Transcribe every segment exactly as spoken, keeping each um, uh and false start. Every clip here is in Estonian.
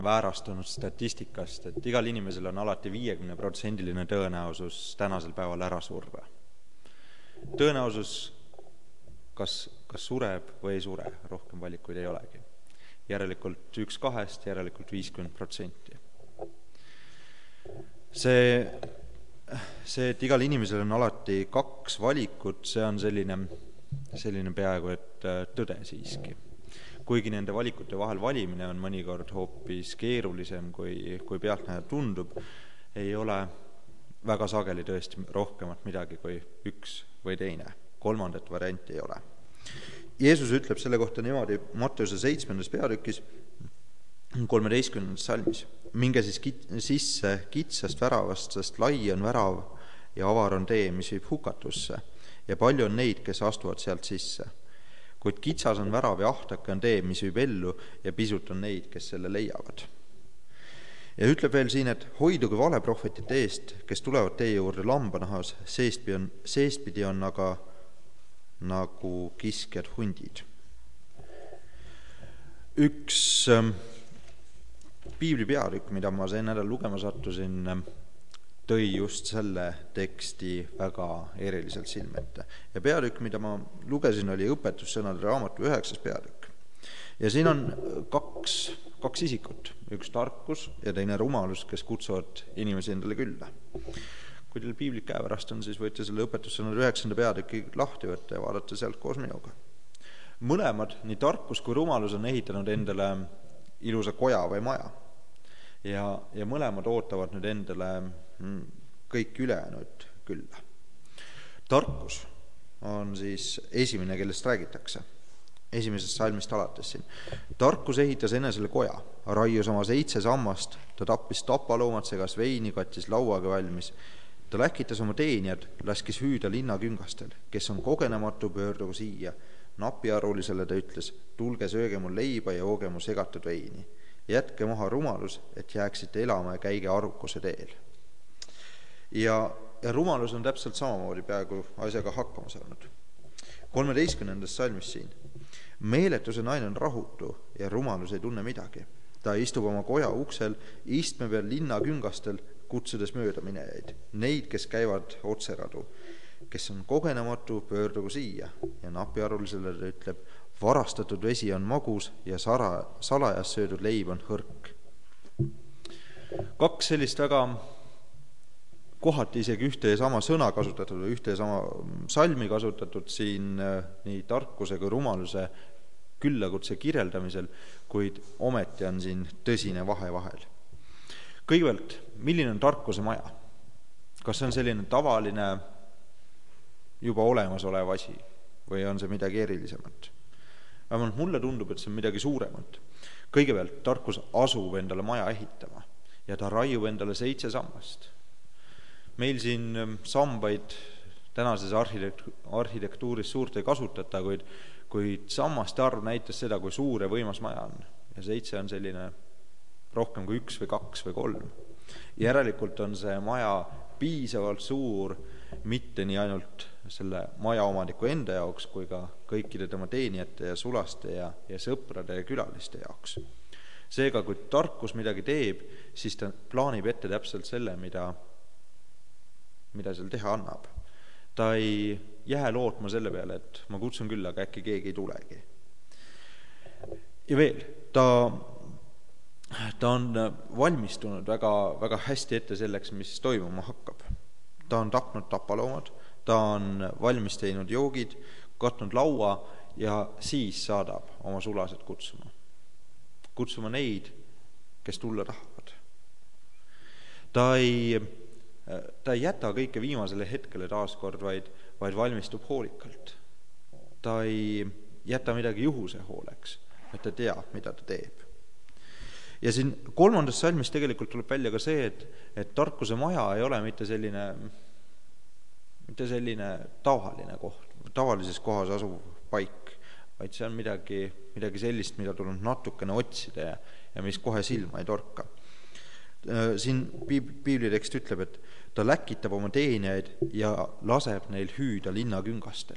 väärastunud statistikast, et igal inimesel on alati viiekümne protsendiline tõenäosus tänasel päeval ära surra. Tõenäosus, kas, kas sureb või ei sure, rohkem valikuid ei olegi. Järelikult üks kahest, järelikult viiskümmend protsenti. See, see, et igal inimesel on alati kaks valikut, see on selline, selline peaaegu et tõde siiski. Kuigi nende valikute vahel valimine on mõnikord hoopis keerulisem, kui, kui pealtnäha tundub, ei ole väga sageli tõesti rohkemat midagi kui üks või teine. Kolmandat varianti ei ole. Jeesus ütleb selle kohta niimoodi Matteuse seitsmendas peatükis kolmeteistkümnendas salmis. Minge siis kit- sisse kitsast väravast, sest lai on värav ja avar on tee, mis viib hukatusse, ja palju on neid, kes astuvad sealt sisse. Kuid kitsas on värav ja ahtake on tee, mis viib ellu, ja pisut on neid, kes selle leiavad. Ja ütleb veel siin, et hoiduge valeprohvetite eest, kes tulevad teie juurde lambanahas, seestpidi on, seestpidi on aga nagu kiskjad hundid. Üks ähm, piibli peatükk, mida ma see nädal lugema sattusin, ähm, tõi just selle teksti väga eriliselt silmette. Ja peatükk, mida ma lugesin, oli õpetussõnade raamatu üheksas peatükk. Ja siin on kaks, kaks isikut, üks tarkus ja teine rumalus, kes kutsuvad inimesi endale külla. Kui teil piiblit käepärast on, siis võite selle õpetussõnade üheksanda peatüki lahti võtta ja vaadata sealt koos minuga. Mõlemad, nii tarkus kui rumalus, on ehitanud endale ilusa koja või maja. Ja, ja mõlemad ootavad nüüd endale kõik ülejäänud külla. Tarkus on siis esimene, kellest räägitakse. Esimesest salmist alates siin. Tarkus ehitas enesele koja, raius oma seitse sammast, ta tappis tapaloomad, segas veini, kattis lauaga valmis. Ta läkitas oma teenijad, laskis hüüda linna küngastel, kes on kogenematu, pöördugu siia. Napiarulisele ta ütles, tulge sööge mul leiba ja jooge mu segatud veini. Jätke maha rumalus, et jääksite elama ja käige arukuse teel. Ja, ja rumalus on täpselt samamoodi peaaegu asjaga hakkama saanud. kolmeteistkümnendas salmis siin. Meeletuse naine on rahutu ja rumalus ei tunne midagi. Ta istub oma koja uksel, istme peal linna küngastel, kutsudes mööda minejaid. Neid, kes käivad otseradu, kes on kogenematu, pöördugu siia. Ja napiarulisele ta ütleb, varastatud vesi on magus ja sara, salajas söödud leib on hõrk. Kaks sellist väga kohati isegi ühte ja sama sõna kasutatud, ühte ja sama salmi kasutatud siin nii tarkuse kui rumaluse küllakutse kirjeldamisel, kuid ometi on siin tõsine vahe vahel. Kõigepealt, milline on tarkuse maja? Kas see on selline tavaline juba olemasolev asi või on see midagi erilisemat? Vähemalt mulle tundub, et see on midagi suuremat. Kõigepealt, tarkus asub endale maja ehitama ja ta raiub endale seitse sammast. Meil siin sambaid tänases arhitektuuris suurt ei kasutata, kuid, kuid sammaste arv näitas seda, kui suur ja võimas maja on. Ja seitse on selline rohkem kui üks või kaks või kolm. Järelikult on see maja piisavalt suur, mitte nii ainult selle maja omaniku enda jaoks, kui ka kõikide tema teenijate ja sulaste ja, ja sõprade ja külaliste jaoks. Seega, kui tarkus midagi teeb, siis ta plaanib ette täpselt selle, mida mida seal teha annab. Ta ei jää lootma selle peale, et ma kutsun küll, aga äkki keegi ei tulegi. Ja veel, ta, ta on valmistunud väga, väga hästi ette selleks, mis toimuma hakkab. Ta on tapnud tapaloomad, ta on valmis teinud joogid, katnud laua ja siis saadab oma sulased kutsuma. Kutsuma neid, kes tulla tahavad. Ta ei Ta ei jäta kõike viimasele hetkele taaskord, vaid, vaid valmistub hoolikalt. Ta ei jäta midagi juhuse hooleks, et ta teab, mida ta teeb. Ja siin kolmandas salmis tegelikult tuleb välja ka see, et, et tarkuse maja ei ole mitte selline, mitte selline tavaline koht, tavalises kohas asuv paik, vaid see on midagi, midagi sellist, mida tuleb natukene otsida ja, ja mis kohe silma ei torka. Siin piiblitekst ütleb, et ta läkitab oma teenijaid ja laseb neil hüüda linna küngastel.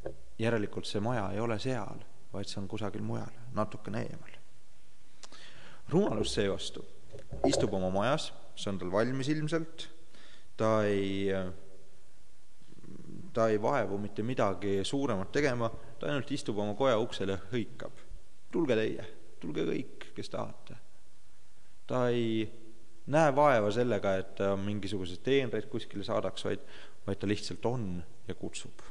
Järelikult see maja ei ole seal, vaid see on kusagil mujal, natukene eemal. Rumalus seevastu istub oma majas, see on tal valmis ilmselt, ta ei, ta ei vaevu mitte midagi suuremat tegema, ta ainult istub oma koja uksele ja hõikab. Tulge teie, tulge kõik, kes tahate. Ta ei näe vaeva sellega, et ta mingisugused teenreid kuskile saadaks, vaid, vaid ta lihtsalt on ja kutsub.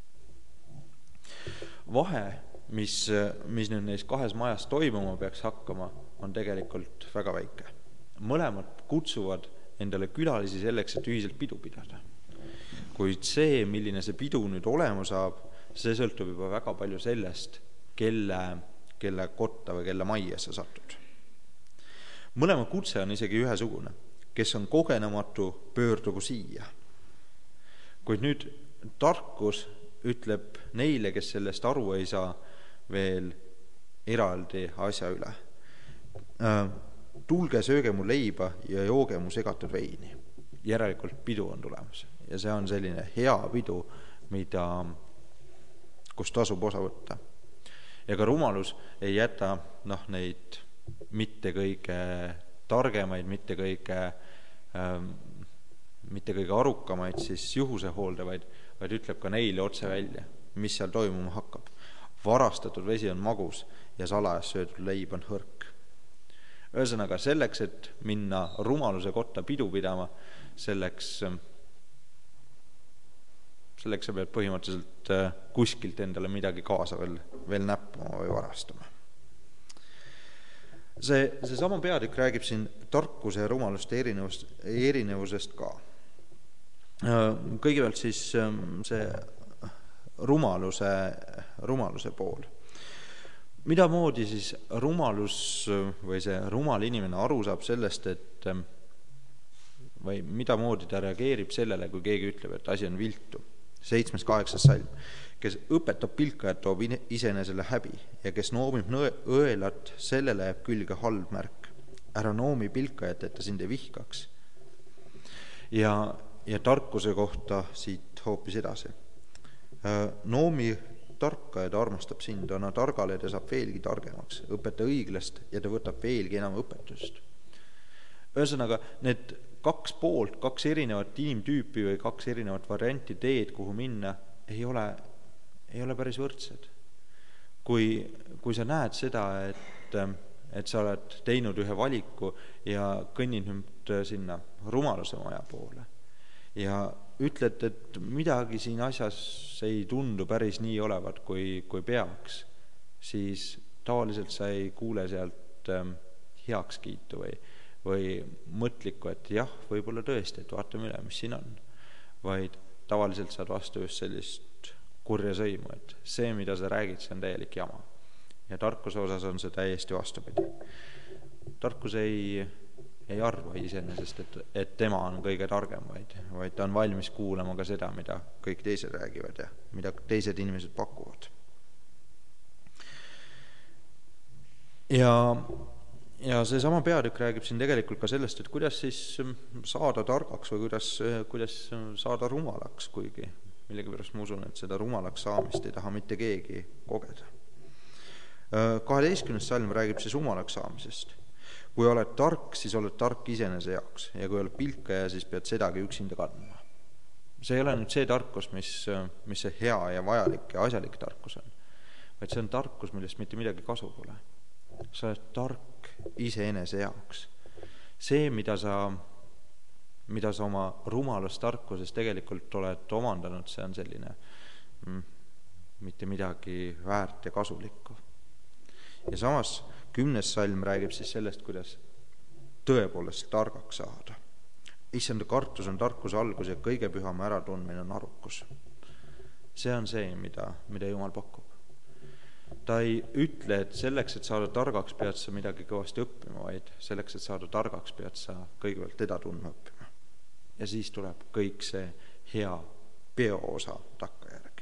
Vahe, mis, mis nüüd neis kahes majas toimuma peaks hakkama, on tegelikult väga väike. Mõlemad kutsuvad endale külalisi selleks, et ühiselt pidu pidada. Kuid see, milline see pidu nüüd olema saab, see sõltub juba väga palju sellest, kelle, kelle kotta või kelle majja sa satud. Mõlema kutse on isegi ühesugune, kes on kogenematu, pöördugu siia. Kuid nüüd tarkus ütleb neile, kes sellest aru ei saa, veel eraldi asja üle. Tulge sööge mu leiba ja jooge mu segatud veini. Järelikult pidu on tulemas. Ja see on selline hea pidu, mida, kus tasub osa võtta. Ja ka rumalus ei jäta noh, neid mitte kõige targemaid, mitte kõige, ähm, mitte kõige arukamaid siis juhuse hoolde, vaid, vaid ütleb ka neile otse välja, mis seal toimuma hakkab. Varastatud vesi on magus ja salajas söödud leib on hõrk. Ühesõnaga selleks, et minna rumaluse kotta pidu pidama, selleks, selleks sa pead põhimõtteliselt kuskilt endale midagi kaasa veel, veel näppama või varastama. See, see sama peatükk räägib siin tarkuse ja rumaluste erinevust, erinevusest ka. Kõigepealt siis see rumaluse, rumaluse pool. Mida moodi siis rumalus või see rumal inimene aru saab sellest, et või mida moodi ta reageerib sellele, kui keegi ütleb, et asi on viltu. Seitsmes kaheksas salm. Kes õpetab pilkajat, toob iseenesele häbi ja kes noomib õelat, sellele jääb külge halb märk. Ära noomi pilkajat, et ta sind ei vihkaks. Ja, ja tarkuse kohta siit hoopis edasi. Noomi tarka ja ta armastab sind, anna targale ja ta saab veelgi targemaks, õpeta õiglast ja ta võtab veelgi enam õpetust. Ühesõnaga, need kaks poolt, kaks erinevat inimtüüpi või kaks erinevat varianti teed, kuhu minna, ei ole, ei ole päris võrdsed. Kui, kui sa näed seda, et, et sa oled teinud ühe valiku ja kõnnid nüüd sinna rumaluse maja poole ja ütled, et midagi siin asjas ei tundu päris nii olevat, kui, kui peaks, siis tavaliselt sa ei kuule sealt heaks kiitu või, või mõtliku, et jah, võib-olla tõesti, et vaatame üle, mis siin on. Vaid tavaliselt saad vastu just sellist kurja sõimu, et see, mida sa räägid, see on täielik jama. Ja tarkuse osas on see täiesti vastupidi. Tarkus ei... ei arva iseenesest, et, et tema on kõige targem, vaid, vaid ta on valmis kuulama ka seda, mida kõik teised räägivad ja mida teised inimesed pakuvad. Ja, ja see sama peatükk räägib siin tegelikult ka sellest, et kuidas siis saada targaks või kuidas, kuidas saada rumalaks, kuigi millegi pärast ma usun, et seda rumalaks saamist ei taha mitte keegi kogeda. kaheteistkümnes salm räägib siis rumalaks saamisest. Kui oled tark, siis oled tark iseenese jaoks ja kui oled pilkaja, siis pead sedagi üksinda kandma. See ei ole nüüd see tarkus, mis, mis see hea ja vajalik ja asjalik tarkus on, vaid see on tarkus, millest mitte midagi kasu pole. Sa oled tark iseenese jaoks. See, mida sa, mida sa oma rumalast tarkuses tegelikult oled omandanud, see on selline mm, mitte midagi väärt ja kasulikku. Ja samas kümnes salm räägib siis sellest, kuidas tõepoolest targaks saada. Issanda kartus on tarkuse algus ja kõige pühama äratundmine on arukus. See on see, mida, mida Jumal pakub. Ta ei ütle, et selleks, et saada targaks, pead sa midagi kõvasti õppima, vaid selleks, et saada targaks, pead sa kõigepealt teda tundma õppima. Ja siis tuleb kõik see hea peoosa takka järgi.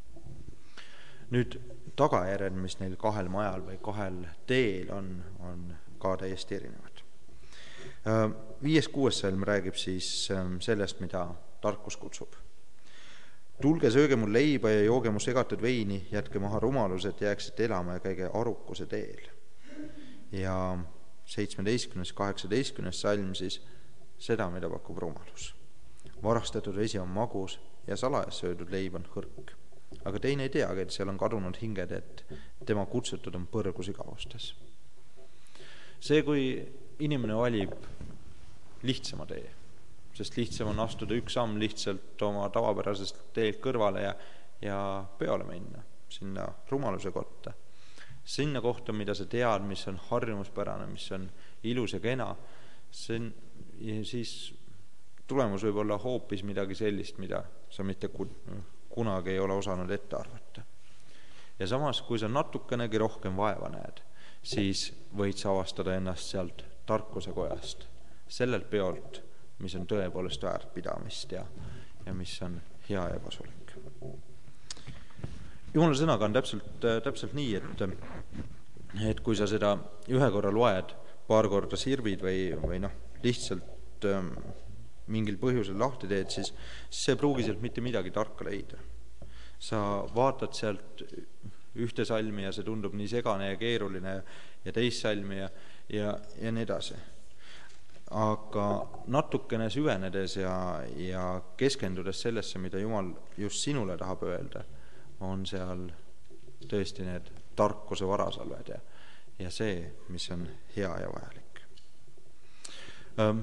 Nüüd tagajärjed, mis neil kahel majal või kahel teel on, on ka täiesti erinevad. Viies kuues salm räägib siis sellest, mida tarkus kutsub. Tulge sööge mul leiba ja jooge mu segatud veini, jätke maha rumalus, et jääksite elama ja käige arukuse teel. Ja seitsmeteistkümnes, kaheksateistkümnes salm siis seda, mida pakub rumalus. Varastatud vesi on magus ja salajas söödud leib on hõrk. Aga teine ei teagi, et seal on kadunud hinged, et tema kutsutud on põrgus igavustes. See, kui inimene valib lihtsama tee, sest lihtsam on astuda üks samm lihtsalt oma tavapärasest teelt kõrvale ja, ja peole minna, sinna rumaluse kotta. Sinna kohta, mida sa tead, mis on harjumuspärane, mis on ilus ja kena, see on, ja siis tulemus võib olla hoopis midagi sellist, mida sa mitte kunagi ei ole osanud ette arvata. Ja samas, kui sa natukenegi rohkem vaeva näed, siis võid sa avastada ennast sealt tarkuse kojast, sellelt peolt, mis on tõepoolest väärt pidamist ja, ja mis on hea ja kasulik. Jumala sõnaga on täpselt, täpselt nii, et, et kui sa seda ühe korra loed, paar korda sirvid või, või noh, lihtsalt ähm, mingil põhjusel lahti teed, siis, siis see pruugi sealt mitte midagi tarka leida. Sa vaatad sealt ühte salmi ja see tundub nii segane ja keeruline ja teist salmi ja, ja, ja nii edasi. Aga natukene süvenedes ja, ja keskendudes sellesse, mida Jumal just sinule tahab öelda, on seal tõesti need tarkuse varasalved ja, ja see, mis on hea ja vajalik. Ähm,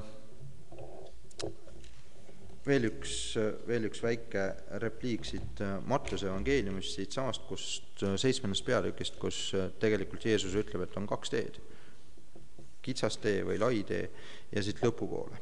veel, üks, veel üks väike repliik siit Mattuse evangeeliumist, siit samast, kust seitsmendast peatükist, kus tegelikult Jeesus ütleb, et on kaks teed. Kitsas tee või lai tee ja siit lõpupoole.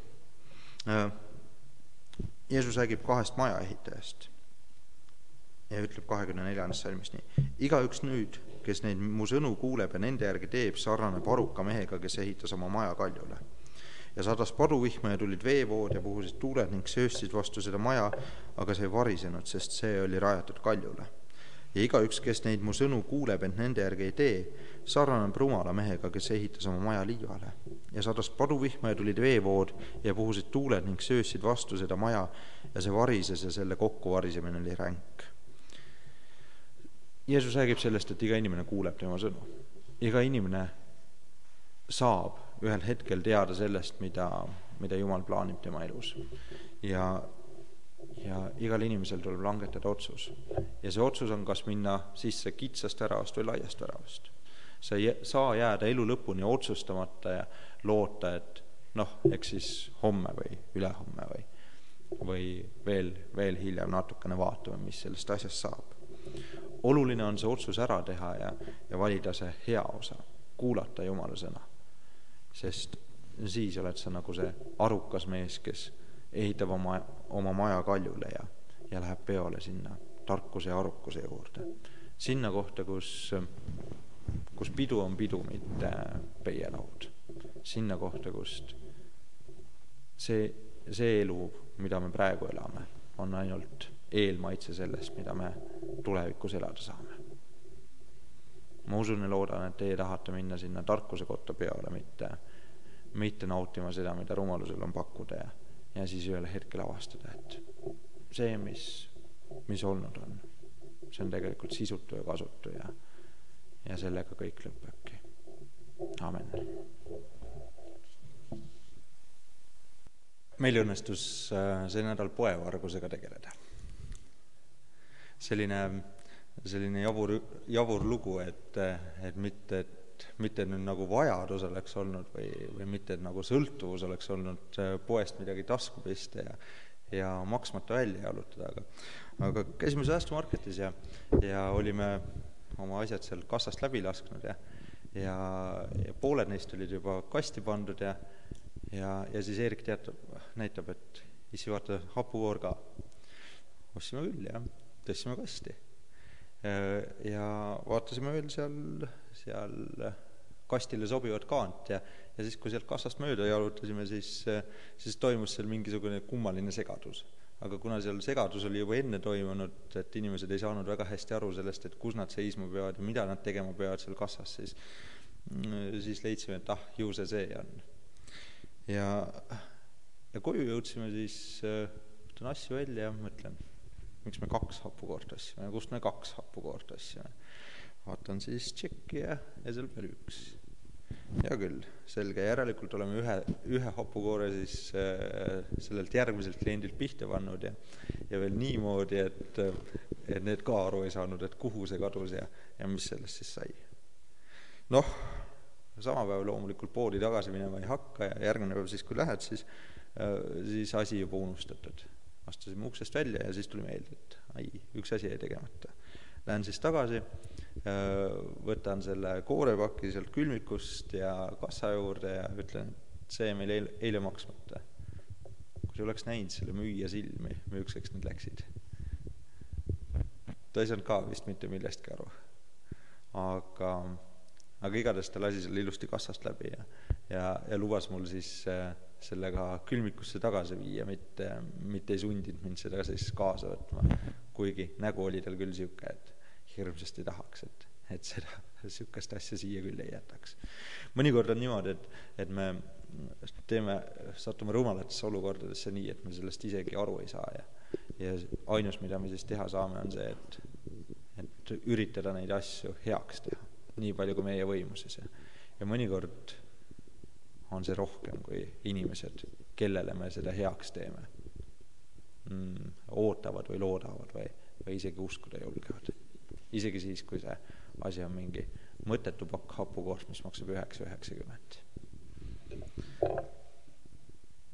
Jeesus räägib kahest maja ehitajast ja ütleb kahekümne neljandas salmis nii. Igaüks nüüd, kes neid mu sõnu kuuleb ja nende järgi teeb, sarnaneb aruka mehega, kes ehitas oma maja kaljule. Ja sadas paduvihma ja tulid veevood ja puhusid tuuled ning sööstsid vastu seda maja, aga see ei varisenud, sest see oli rajatud kaljule. Ja igaüks, kes neid mu sõnu kuuleb, ent nende järgi ei tee, sarnaneb rumala mehega, kes ehitas oma maja liivale. Ja sadas paduvihma ja tulid veevood ja puhusid tuuled ning sööstsid vastu seda maja ja see varises ja selle kokku varisemine oli ränk. Jeesus räägib sellest, et iga inimene kuuleb tema sõnu. Iga inimene saab ühel hetkel teada sellest, mida, mida Jumal plaanib tema elus. Ja, ja igal inimesel tuleb langetada otsus. Ja see otsus on kas minna sisse kitsast väravast või laiast väravast. Sa ei saa jääda elu lõpuni otsustamata ja loota, et noh, eks siis homme või ülehomme või, või veel, veel hiljem natukene vaatame, mis sellest asjast saab. Oluline on see otsus ära teha ja, ja valida see hea osa, kuulata Jumala sõna. Sest siis oled sa nagu see arukas mees, kes ehitab oma, oma maja kaljule ja, ja läheb peole sinna tarkuse ja arukuse juurde. Sinna kohta, kus, kus pidu on pidu, mitte peielaud. Sinna kohta, kust see, see elu, mida me praegu elame, on ainult eelmaitse sellest, mida me tulevikus elada saame. Ma usun ja loodan, et teie tahate minna sinna tarkuse kotta peole, mitte, mitte nautima seda, mida rumalusel on pakkuda ja, ja siis ühel hetkel avastada, et see, mis, mis olnud on, see on tegelikult sisutu ja kasutu ja, ja sellega kõik lõppebki. Amen. Meil õnnestus see nädal poevargusega tegeleda. Selline, selline jabur, jabur lugu, et, et mitte, et mitte nüüd nagu vajadus oleks olnud või, või mitte nagu sõltuvus oleks olnud poest midagi tasku pista ja, ja maksmata välja jalutada. Aga, aga käisime säästumarketis ja, ja olime oma asjad seal kassast läbi lasknud ja, ja, ja pooled neist olid juba kasti pandud ja, ja, ja siis Eerik teatab, näitab, et issi vaata hapukoor ka. Ostsime küll ja tõstsime kasti. Ja vaatasime veel seal, seal kastile sobivat kaant ja, ja siis, kui sealt kassast mööda jalutasime, siis, siis toimus seal mingisugune kummaline segadus. Aga kuna seal segadus oli juba enne toimunud, et inimesed ei saanud väga hästi aru sellest, et kus nad seisma peavad ja mida nad tegema peavad seal kassas, siis, siis leidsime, et ah, ju see see on. Ja, ja koju jõudsime, siis võtan asju välja ja mõtlen, miks me kaks hapukoort ossime ja kust me kaks hapukoort ossime. Vaatan siis tšekki ja, ja seal peal üks. Hea küll, selge, järelikult oleme ühe, ühe hapukoore siis äh, sellelt järgmiselt kliendilt pihta pannud ja, ja veel niimoodi, et, et need ka aru ei saanud, et kuhu see kadus ja, ja mis sellest siis sai. Noh, sama päev loomulikult poodi tagasi minema ei hakka ja järgmine päev siis, kui lähed, siis, äh, siis asi juba unustatud. Astusime uksest välja ja siis tuli meelde, et ai, üks asi jäi tegemata. Lähen siis tagasi, võtan selle koorepaki sealt külmikust ja kassa juurde ja ütlen, et see meil eile, eile maksmata. Kui see oleks näinud selle müüja silmi, müükseks need läksid. Ta ei saanud ka vist mitte millestki aru. Aga, aga igatahes ta lasi selle ilusti kassast läbi ja, ja, ja lubas mul siis sellega külmikusse tagasi viia, mitte, mitte ei sundinud mind seda siis kaasa võtma. Kuigi nägu oli tal küll siuke, et hirmsasti tahaks, et, et seda sükest asja siia küll ei jätaks. Mõnikord on niimoodi, et, et me teeme, satume rumalatesse olukordadesse nii, et me sellest isegi aru ei saa. Ja, ja ainus, mida me siis teha saame, on see, et, et üritada neid asju heaks teha. Nii palju kui meie võimuses. Ja, ja mõnikord on see rohkem kui inimesed, kellele me seda heaks teeme. Mm, ootavad või loodavad või, või isegi uskuda julgevad. Isegi siis, kui see asi on mingi mõttetu pakk hapukoort, mis maksab üheksa üheksakümmend.